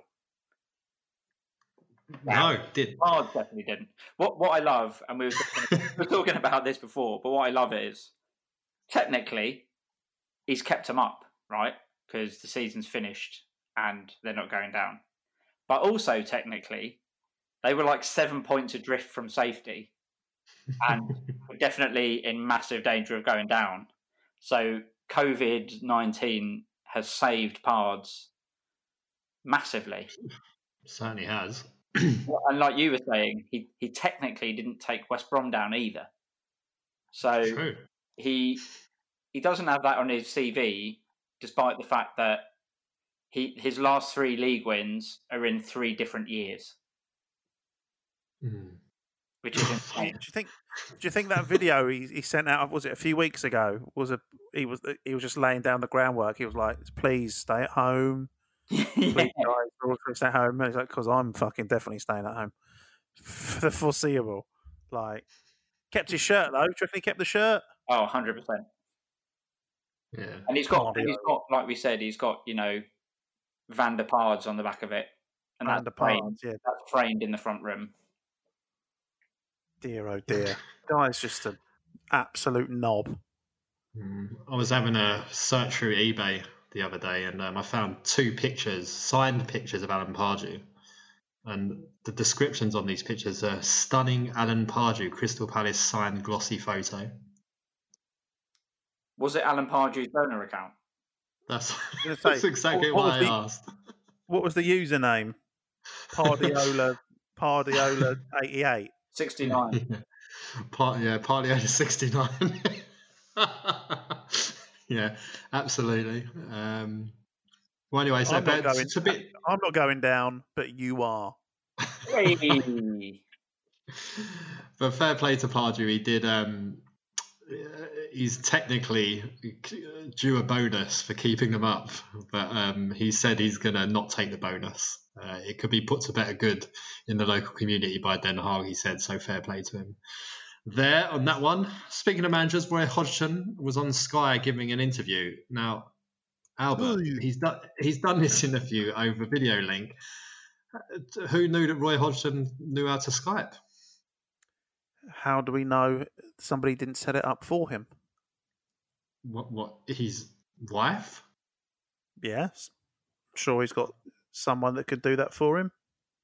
No, did Pards definitely didn't. What what I love, and we were talking, we were talking about this before, but what I love is technically he's kept them up, right? Because the season's finished and they're not going down. But also technically, they were like seven points adrift from safety, and were definitely in massive danger of going down. So COVID nineteen has saved Pards massively. Certainly has. And like you were saying, he, he technically didn't take West Brom down either. So True. he he doesn't have that on his C V, despite the fact that he his last three league wins are in three different years. Mm. Which is insane. Do you think? Do you think that video he, he sent out, was it a few weeks ago? Was a he was he was just laying down the groundwork. He was like, "Please stay at home. Please, Yeah. guys, all stay at home." And he's like, "Because I'm fucking definitely staying at home for the foreseeable." Like, kept his shirt though. Do you reckon he kept the shirt? Oh, one hundred percent. Yeah. And he's got, Can't be and he's right. got, like we said, he's got, you know, Van der Pards on the back of it, and Van that's der framed, Pards, yeah. that's framed in the front room. Dear oh dear, guy's just an absolute knob. Mm. I was having a search through eBay the other day, and um, I found two pictures, signed pictures of Alan Pardew, and the descriptions on these pictures are stunning. Alan Pardew, Crystal Palace signed glossy photo. Was it Alan Pardew's burner account? That's, gonna say, that's exactly what- what what, was I the- asked. What was the username? Pardiola, Pardiola eighty-eight. sixty-nine. Part, yeah, partly over sixty-nine. Yeah, absolutely. Um, well, anyway, so I'm not but going- it's a bit. I'm not going down, but you are. Hey. But fair play to Pardew, he did. Um, he's technically due a bonus for keeping them up, but um, he said he's going to not take the bonus. Uh, it could be put to better good in the local community by Den Haag, he said, so fair play to him. There on that one. Speaking of managers, Roy Hodgson was on Sky giving an interview. Now, Albert, he's done he's done this interview over video link. Who knew that Roy Hodgson knew how to Skype? How do we know somebody didn't set it up for him? What? What? His wife? Yes, sure he's got someone that could do that for him.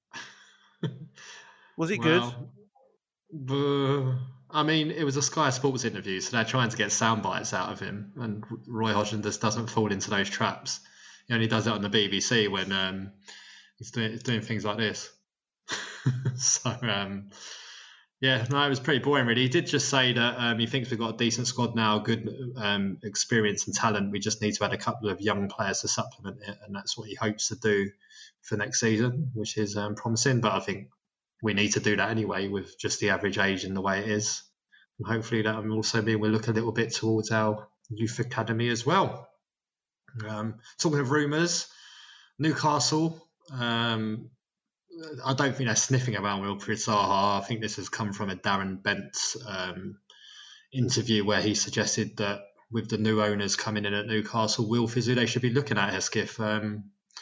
Was it good? Well, uh, I mean, it was a Sky Sports interview, so they're trying to get sound bites out of him, and Roy Hodgson just doesn't fall into those traps. He only does it on the B B C when um, he's, doing, he's doing things like this. so, um, yeah, no, it was pretty boring, really. He did just say that um, he thinks we've got a decent squad now, good um, experience and talent. We just need to add a couple of young players to supplement it, and that's what he hopes to do for next season, which is um, promising. But I think we need to do that anyway with just the average age and the way it is. And hopefully that will also mean we'll look a little bit towards our youth academy as well. Um, talking of rumours, Newcastle, um, I don't think they're sniffing around Wilfried Zaha. I think this has come from a Darren Bent um, interview where he suggested that with the new owners coming in at Newcastle, Wilf is who they should be looking at, Hesketh. Um,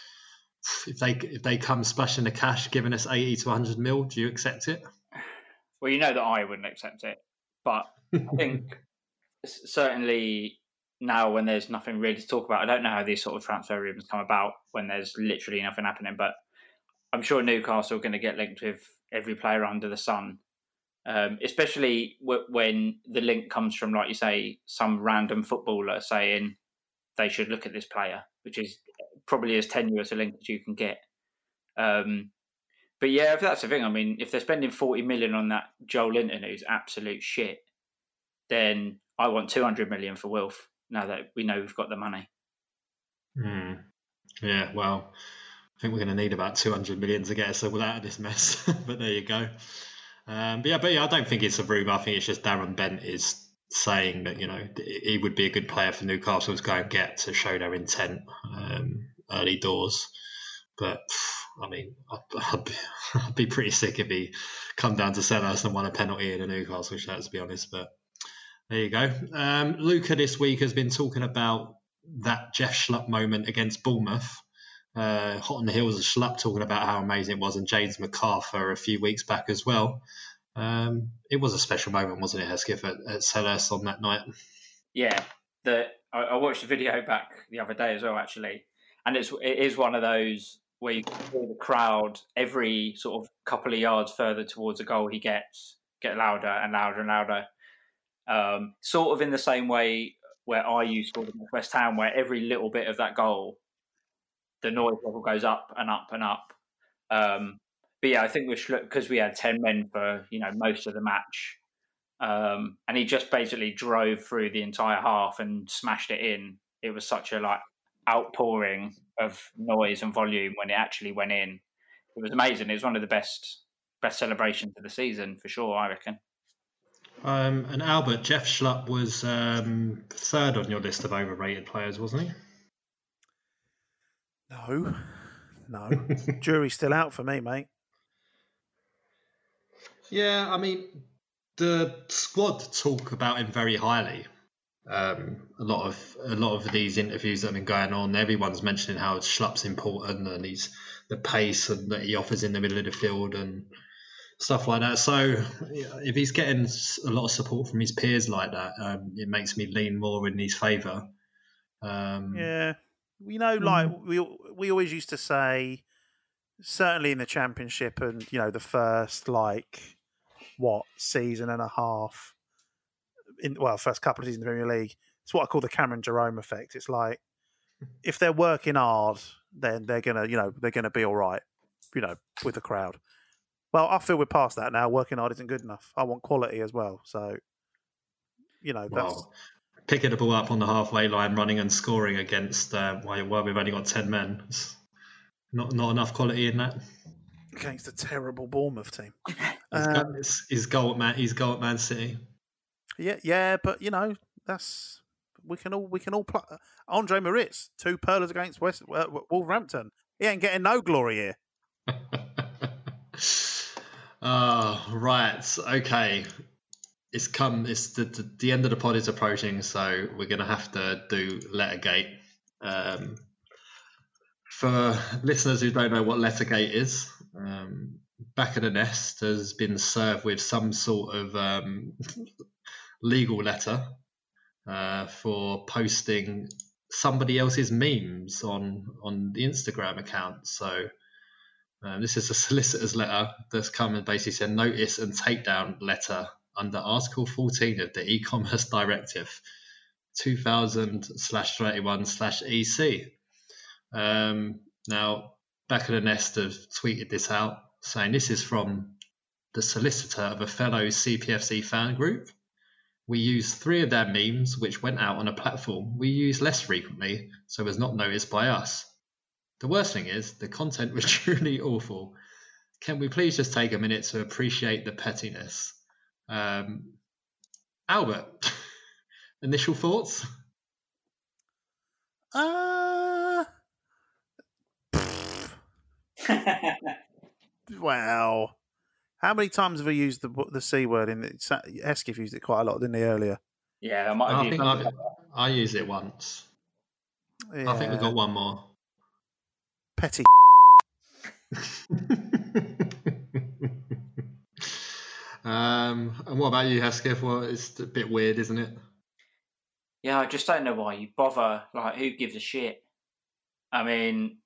if they if they come splashing the cash, giving us eighty to one hundred mil, do you accept it? Well, you know that I wouldn't accept it. But I think certainly now when there's nothing really to talk about, I don't know how these sort of transfer rumours come about when there's literally nothing happening, but I'm sure Newcastle are going to get linked with every player under the sun, um, especially w- when the link comes from, like you say, some random footballer saying they should look at this player, which is probably as tenuous a link as you can get. Um, but yeah, if that's the thing, I mean, if they're spending forty million on that Joel Linton, who's absolute shit, then I want two hundred million for Wilf, now that we know we've got the money. Mm. Yeah, well, I think we're going to need about two hundred million to get us all out of this mess. But there you go. Um, but yeah, but yeah, I don't think it's a rumour. I think it's just Darren Bent is saying that, you know, he would be a good player for Newcastle to go and get to show their intent um, early doors. But I mean, I'd, I'd, be, I'd be pretty sick if he come down to Selhurst and won a penalty in a Newcastle shirt, to be honest. But there you go. Um, Luca this week has been talking about that Jeff Schlupp moment against Bournemouth. Uh, hot on the heels of Schlupp talking about how amazing it was, and James MacArthur a few weeks back as well. Um, it was a special moment, wasn't it, Hesketh, at, at Selhurst on that night? Yeah, the I, I watched the video back the other day as well, actually, and it's it is one of those where you can hear the crowd every sort of couple of yards further towards a goal he gets get louder and louder and louder. Um, sort of in the same way where I used to against West Ham, where every little bit of that goal, the noise level goes up and up and up. Um, but yeah, I think we're because we had ten men for you know most of the match, um, and he just basically drove through the entire half and smashed it in. It was such a like outpouring of noise and volume when it actually went in. It was amazing. It was one of the best best celebrations of the season for sure, I reckon. Um, and Albert, Jeff Schlupp was um, third on your list of overrated players, wasn't he? No, no. Jury's still out for me, mate. Yeah, I mean, the squad talk about him very highly. Um, a lot of a lot of these interviews that have been going on, everyone's mentioning how Schlupp's important and he's the pace and that he offers in the middle of the field and stuff like that. So if he's getting a lot of support from his peers like that, um, it makes me lean more in his favour. Um, yeah, you know, like mm. we we always used to say, certainly in the Championship and you know the first like what season and a half. In well, first couple of seasons in the Premier League, it's what I call the Cameron Jerome effect. It's like if they're working hard, then they're gonna, you know, they're gonna be all right, you know, with the crowd. Well, I feel we're past that now. Working hard isn't good enough. I want quality as well. So, you know, that's well, picking the ball up on the halfway line, running and scoring against uh, while well, we've only got ten men. It's not not enough quality in that against a terrible Bournemouth team. He's, um, got, he's, he's goal at Man. He's goal at Man City. Yeah, yeah, but you know that's we can all we can all play. Andre Moritz, two pearlers against West uh, Wolverhampton. He ain't getting no glory here. Oh, right, okay. It's come. It's the, the the end of the pod is approaching, so we're gonna have to do Lettergate. Um, for listeners who don't know what Lettergate is, um, Back of the Nest has been served with some sort of um, legal letter uh, for posting somebody else's memes on on the Instagram account. So um, this is a solicitor's letter that's come and basically said notice and takedown letter under Article fourteen of the E-commerce Directive two thousand slash thirty-one slash E C. Um, now, Back of the Nest have tweeted this out saying this is from the solicitor of a fellow C P F C fan group. We use three of their memes, which went out on a platform we use less frequently, so was not noticed by us. The worst thing is, the content was truly awful. Can we please just take a minute to appreciate the pettiness? Um, Albert, initial thoughts? Uh, wow. How many times have we used the the C word in it? Hesketh used it quite a lot, didn't he, earlier? Yeah, I might have I used think it. I've, I used it once. Yeah. I think we got one more. Petty. um, and what about you, Hesketh? Well, it's a bit weird, isn't it? Yeah, I just don't know why you bother. Like, who gives a shit? I mean,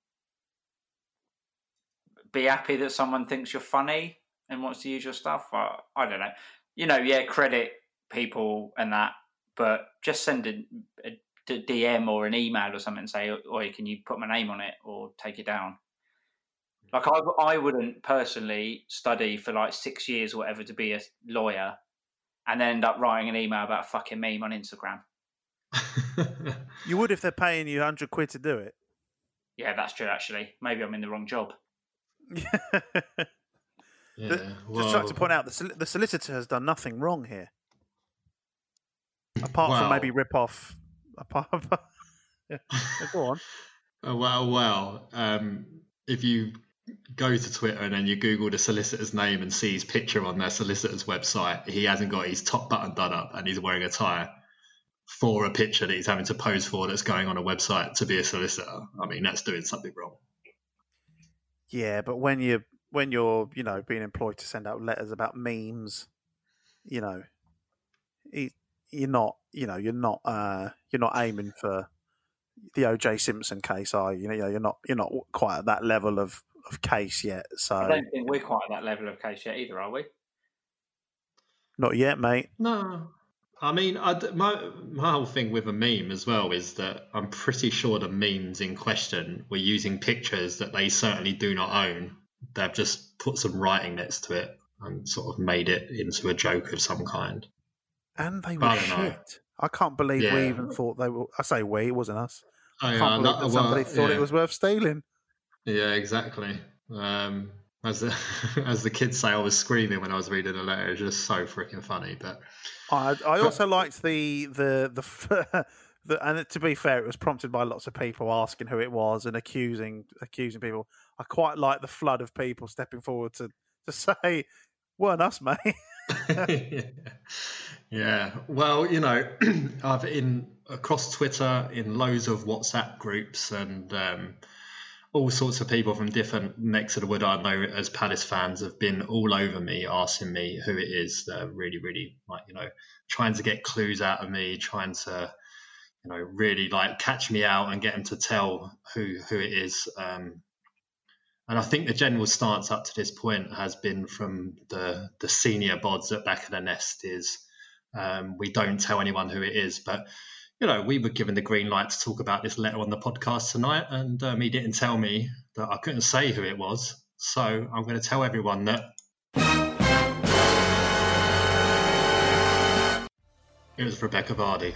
be happy that someone thinks you're funny and wants to use your stuff. I, I don't know. You know, yeah, credit people and that, but just send a, a D M or an email or something and say, "Oi, can you put my name on it or take it down?" Like, I, I wouldn't personally study for like six years or whatever to be a lawyer and then end up writing an email about a fucking meme on Instagram. You would if they're paying you a hundred quid to do it. Yeah, that's true, actually. Maybe I'm in the wrong job. Yeah, the, well, just like to point out, the, sol- the solicitor has done nothing wrong here. Apart well, from maybe rip off. Apart, yeah. Go on. Uh, well, well, um, if you go to Twitter and then you Google the solicitor's name and see his picture on their solicitor's website, he hasn't got his top button done up and he's wearing a tie for a picture that he's having to pose for that's going on a website to be a solicitor. I mean, that's doing something wrong. Yeah, but when you when you're you know being employed to send out letters about memes, you know, you're not you know you're not uh, you're not aiming for the O J Simpson case, are you? You know, you're not you're not quite at that level of, of case yet. So I don't think we're quite at that level of case yet either, are we? Not yet, mate. No. I mean, I, my my whole thing with a meme as well is that I'm pretty sure the memes in question were using pictures that they certainly do not own. They've just put some writing next to it and sort of made it into a joke of some kind. And they were I shit. know. I can't believe Yeah. we even thought they were. I say we, it wasn't us. Oh, I yeah, can't believe no- that somebody well, thought yeah. it was worth stealing. Yeah, exactly. Um, as the as the kids say, I was screaming when I was reading the letter. It was just so freaking funny. But I, I also liked the the the, the and to be fair, it was prompted by lots of people asking who it was and accusing accusing people. I quite like the flood of people stepping forward to, to say, "Weren't us, mate." Yeah. Well, you know, I've in across Twitter, in loads of WhatsApp groups, and um, all sorts of people from different necks of the wood I know as Palace fans have been all over me, asking me who it is. They're really, really like, you know, trying to get clues out of me, trying to, you know, really like catch me out and get them to tell who who it is. Um, and I think the general stance up to this point has been from the the senior bods at Back of the Nest is um, we don't tell anyone who it is, but you know, we were given the green light to talk about this letter on the podcast tonight, and um, he didn't tell me that I couldn't say who it was. So I'm going to tell everyone that it was Rebecca Vardy.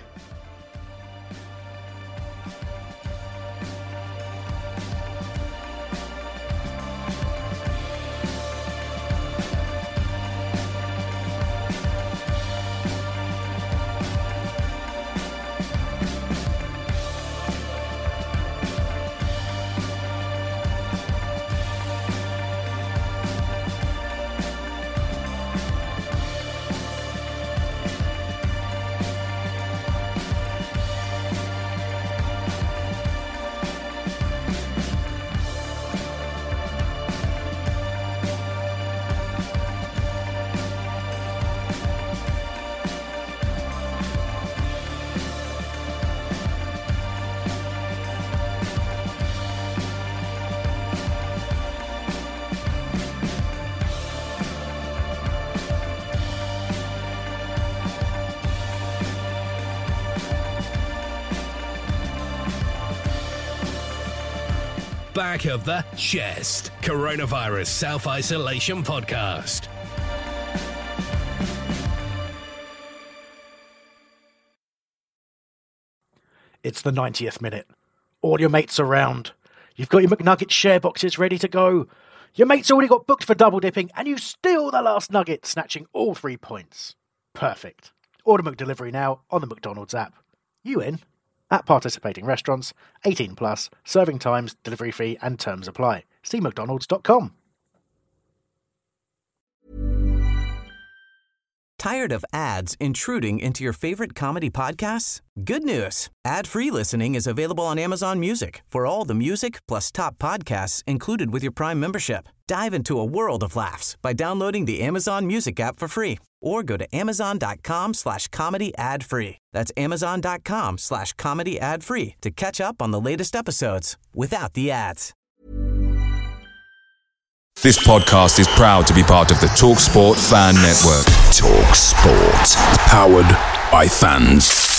Back of the Chest Coronavirus Self-Isolation Podcast. It's the ninetieth minute. All your mates around. You've got your McNugget share boxes ready to go. Your mate's already got booked for double dipping, and you steal the last nugget, snatching all three points. Perfect. Order McDelivery now on the McDonald's app. You in? At participating restaurants, eighteen plus, serving times, delivery fee and terms apply. See mcdonalds dot com. Tired of ads intruding into your favorite comedy podcasts? Good news. Ad-free listening is available on Amazon Music for all the music plus top podcasts included with your Prime membership. Dive into a world of laughs by downloading the Amazon Music app for free or go to amazon.com slash comedy ad free. That's amazon.com slash comedy ad free to catch up on the latest episodes without the ads. This podcast is proud to be part of the TalkSport Fan Network. TalkSport. Powered by fans.